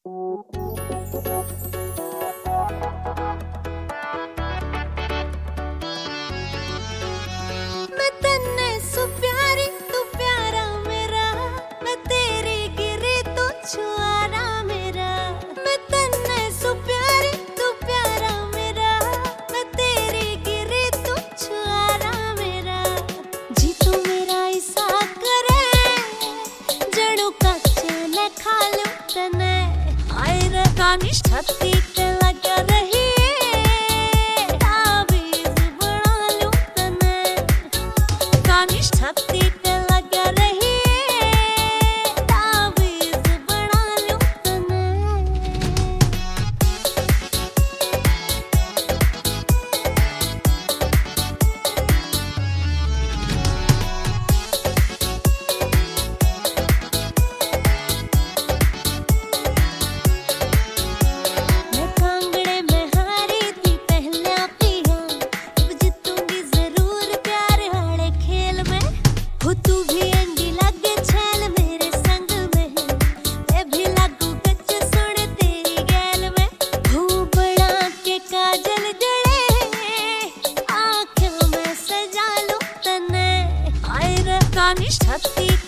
मैं तन्ने सु प्यारी तू प्यारा मेरा, मैं तेरी गिरी तू छुआरा मेरा। मैं तन्ने सु प्यारी तू प्यारा मेरा, मैं तेरी गिरी तू छुआरा मेरा। जी तू मेरा ऐसा करे जणु कच्चे ने खा लूं तने। आए रे कानिश छत्ती ते लग रही छत्ती पे लग रही तावीज़ बना लूं तने। मैं कांगड़े में हारी थी पहला पिया, अब जीतूंगी जरूर प्यार वाले खेल में। हो तू भी अंडी लगे छैल मेरे संग में, मैं भी लागू कच्च सुन तेरी गैल में। हो बड़ा के काजल जड़े आँखों में सजा लूं तने। आए रे कानिश छत्ती